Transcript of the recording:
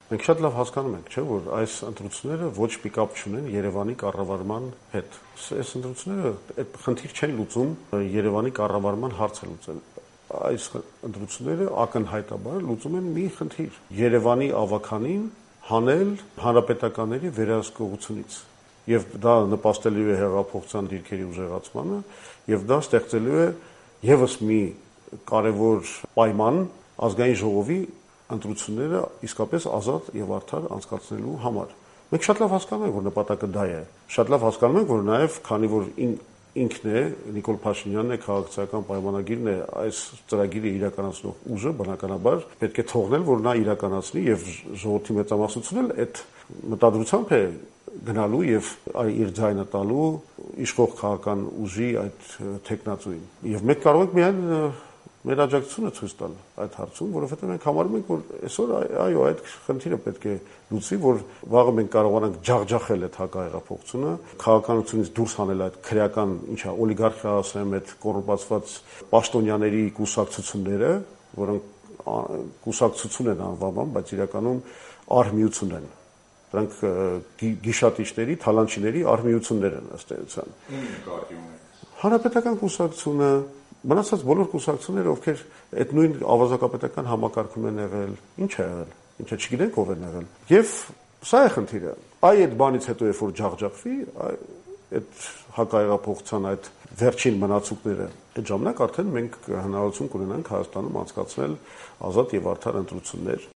Մենք շատ լավ հասկանում ենք, չէ՞, որ այս ընտրությունները ոչ մի կապ չունեն Երևանի կառավարման հետ։ Այս ընտրությունները այդ խնդիր չեն լուծում, Երևանի կառավարման հարցը լուծել։ Այս ընտրությունները ակնհայտաբար լուծում են մի խնդիր՝ Երևանի ավականին հանել հանրապետականների վերահսկողությունից։ Եվ դա նպաստելու է հեղափոխության դիրքերի ուժեղացմանը, եւ դա ստեղծելու է եւս մի կարևոր պայման ազգային ժողովի ընտրությունները իսկապես ազատ եւ արդար անցկացնելու համար։ Մենք շատ լավ հասկանում ենք, որ նպատակը դա է։ Շատ լավ հասկանում ենք, որ նաեւ քանի որ ինքն է Նիկոլ Փաշինյանն է, քաղաքացիական պայմանագիրն է այս ծրագիրը իրականացնող ուժը, բնականաբար պետք է թողնել, որ նա իրականացնի եւ ժողովրդի մեծամասնությունն էլ այդ մտադրությամբ է գնալու եւ իր ձայնը տալու իշխող քաղաքական ուժի այդ տեխնացուին։ Եվ մենք կարող ենք միայն մեր աջակցությունը ցույց տալ այդ հարցում, որովհետեւ մենք համարում ենք, որ այսօր այո, այդ խնդիրը պետք է լուծվի, որ վաղը մենք կարողանանք ջախջախել այդ հակահեղափոխությունը, քաղաքականությունից դուրս հանել այդ քրեական, ինչա օլիգարխիա ասեմ, այդ կոռուպացված պաշտոնյաների կուսակցությունները, որոնք կուսակցություն են անվանում, բայց իրականում արհմիություն են։ Դրանք գիշատիչների, թալանչիների արհմիություններ են ըստ էության։ Հանրապետական կուսակցությունը, մնացած բոլոր կուսակցությունները, ովքեր այդ նույն ավազակապետական համակարգում են եղել, ինչ է եղել, ինչը չգիտենք ով են եղել։ Եվ սա է խնդիրը։ Այդ բանից հետո երբ որ ջախջախվի, այդ հակահեղափոխության այդ վերջին մնացուկները, այդ ժամանակ արդեն մենք հնարավորություն կունենանք Հայաստանում անցկացնել ազատ եւ արդար ընտրություններ։